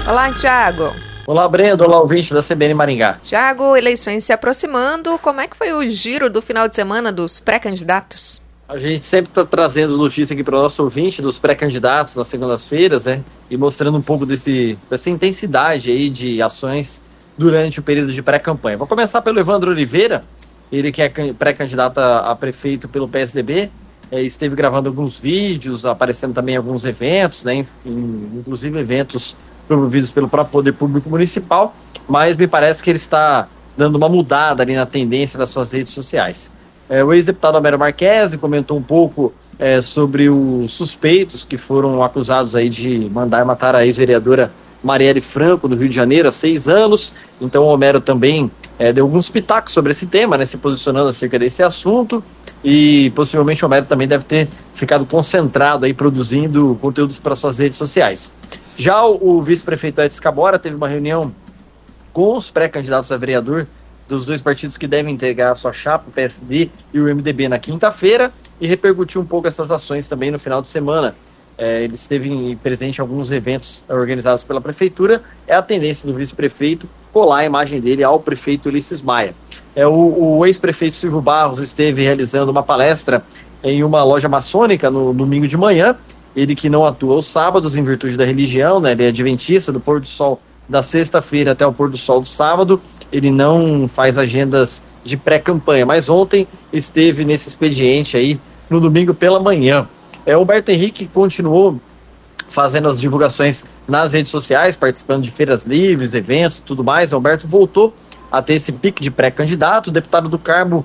Olá, Thiago. Olá, Brenda. Olá, ouvinte da CBN Maringá. Thiago, eleições se aproximando. Como é que foi o giro do final de semana dos pré-candidatos? A gente sempre está trazendo notícia aqui para o nosso ouvinte dos pré-candidatos nas segundas-feiras, né? E mostrando um pouco dessa intensidade aí de ações durante o período de pré-campanha. Vou começar pelo Evandro Oliveira, ele que é pré-candidato a prefeito pelo PSDB. Esteve gravando alguns vídeos, aparecendo também em alguns eventos, né? Inclusive eventos promovidos pelo próprio Poder Público Municipal, mas me parece que ele está dando uma mudada ali na tendência das suas redes sociais. O ex-deputado Homero Marchese comentou um pouco sobre os suspeitos que foram acusados aí de mandar matar a ex-vereadora Marielle Franco, do Rio de Janeiro, há 6 anos. Então o Homero também deu alguns pitacos sobre esse tema, né, se posicionando acerca desse assunto, e possivelmente o Homero também deve ter ficado concentrado aí produzindo conteúdos para suas redes sociais. Já o vice-prefeito Edson Cabora teve uma reunião com os pré-candidatos a vereador dos dois partidos que devem integrar a sua chapa, o PSD e o MDB, na quinta-feira, e repercutiu um pouco essas ações também no final de semana. Ele esteve presente em alguns eventos organizados pela prefeitura. É a tendência do vice-prefeito colar a imagem dele ao prefeito Ulisses Maia. O ex-prefeito Silvio Barros esteve realizando uma palestra em uma loja maçônica no domingo de manhã. Ele que não atua aos sábados em virtude da religião, né? Ele é adventista do pôr do sol da sexta-feira até o pôr do sol do sábado. Ele não faz agendas de pré-campanha, mas ontem esteve nesse expediente aí no domingo pela manhã. O Humberto Henrique continuou fazendo as divulgações nas redes sociais, participando de feiras livres, eventos e tudo mais. O Humberto voltou a ter esse pique de pré-candidato. O deputado do Carmo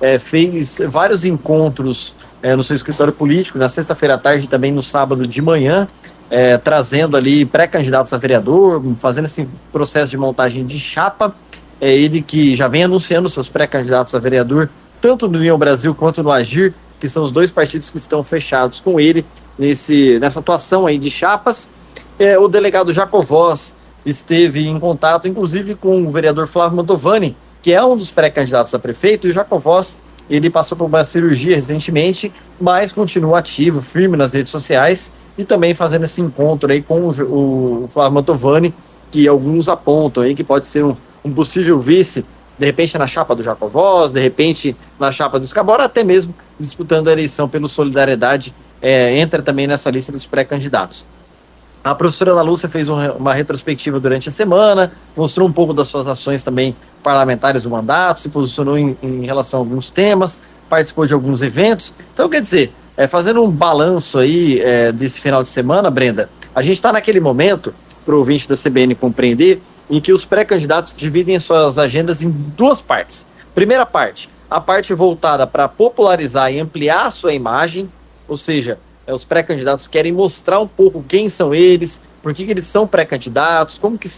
fez vários encontros no seu escritório político, na sexta-feira à tarde e também no sábado de manhã, trazendo ali pré-candidatos a vereador, fazendo esse processo de montagem de chapa. Ele que já vem anunciando seus pré-candidatos a vereador, tanto no União Brasil quanto no Agir, que são os dois partidos que estão fechados com ele nessa atuação aí de chapas. O delegado Jacovós esteve em contato, inclusive, com o vereador Flávio Mantovani, que é um dos pré-candidatos a prefeito, e o Jacovós, ele passou por uma cirurgia recentemente, mas continua ativo, firme nas redes sociais, e também fazendo esse encontro aí com o Flávio Mantovani, que alguns apontam aí que pode ser um possível vice, de repente na chapa do Jacovós, de repente na chapa do Escabora, até mesmo disputando a eleição pelo Solidariedade, entra também nessa lista dos pré-candidatos. A professora Ana Lúcia fez uma retrospectiva durante a semana, mostrou um pouco das suas ações também parlamentares do mandato, se posicionou em relação a alguns temas, participou de alguns eventos. Então, quer dizer, fazendo um balanço aí desse final de semana, Brenda, a gente está naquele momento, para o ouvinte da CBN compreender, em que os pré-candidatos dividem suas agendas em duas partes. Primeira parte, a parte voltada para popularizar e ampliar a sua imagem, ou seja, os pré-candidatos querem mostrar um pouco quem são eles, por que eles são pré-candidatos, como que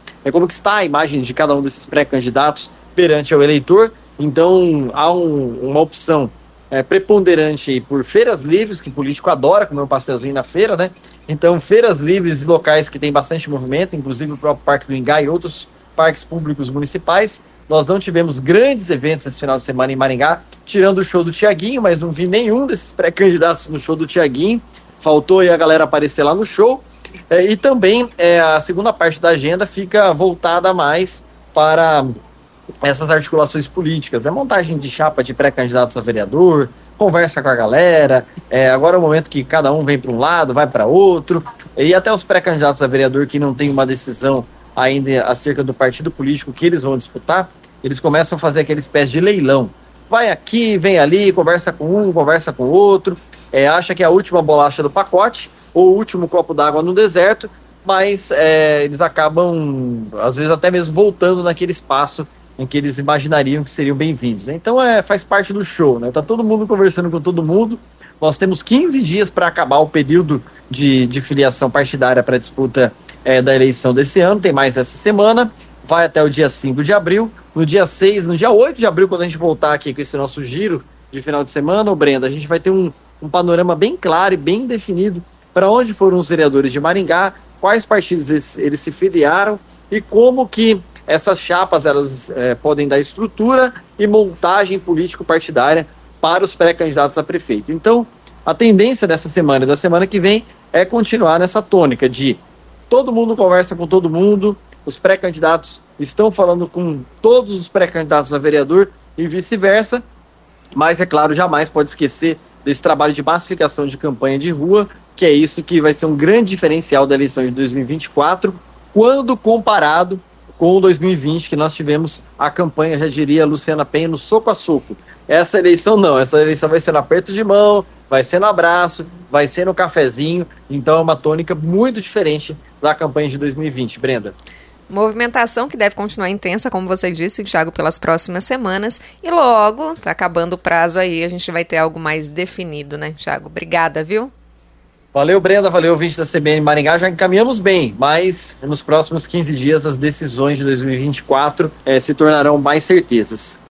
está a imagem de cada um desses pré-candidatos perante ao eleitor. Então há uma opção preponderante aí por feiras livres, que o político adora comer um pastelzinho na feira, né? Então, feiras livres e locais que tem bastante movimento, inclusive o próprio Parque do Ingá e outros parques públicos municipais. Nós não tivemos grandes eventos esse final de semana em Maringá, tirando o show do Thiaguinho, mas não vi nenhum desses pré-candidatos no show do Thiaguinho. Faltou aí a galera aparecer lá no show. E também a segunda parte da agenda fica voltada mais para essas articulações políticas, montagem de chapa de pré-candidatos a vereador, conversa com a galera, agora é o momento que cada um vem para um lado, vai para outro, e até os pré-candidatos a vereador que não têm uma decisão ainda acerca do partido político que eles vão disputar, eles começam a fazer aquela espécie de leilão. Vai aqui, vem ali, conversa com um, conversa com o outro, acha que é a última bolacha do pacote, ou o último copo d'água no deserto, mas eles acabam, às vezes, até mesmo voltando naquele espaço em que eles imaginariam que seriam bem-vindos. Então faz parte do show, né? Tá todo mundo conversando com todo mundo. Nós temos 15 dias para acabar o período de filiação partidária para a disputa da eleição desse ano. Tem mais essa semana, vai até o dia 5 de abril. No dia 6, no dia 8 de abril, quando a gente voltar aqui com esse nosso giro de final de semana, Brenda, a gente vai ter um panorama bem claro e bem definido para onde foram os vereadores de Maringá, quais partidos eles se filiaram e como que essas chapas elas podem dar estrutura e montagem político-partidária para os pré-candidatos a prefeito. Então, a tendência dessa semana e da semana que vem é continuar nessa tônica de todo mundo conversa com todo mundo, os pré-candidatos estão falando com todos os pré-candidatos a vereador e vice-versa, mas, é claro, jamais pode esquecer desse trabalho de massificação de campanha de rua, que é isso que vai ser um grande diferencial da eleição de 2024, quando comparado com 2020, que nós tivemos a campanha, já diria Luciana Penha, no soco a soco. Essa eleição não, essa eleição vai ser no aperto de mão, vai ser no abraço, vai ser no cafezinho, então é uma tônica muito diferente da campanha de 2020, Brenda. Movimentação que deve continuar intensa, como você disse, Thiago, pelas próximas semanas. E logo, tá acabando o prazo aí, a gente vai ter algo mais definido, né, Thiago? Obrigada, viu? Valeu, Brenda, valeu, ouvinte da CBN Maringá. Já encaminhamos bem, mas nos próximos 15 dias as decisões de 2024 se tornarão mais certezas.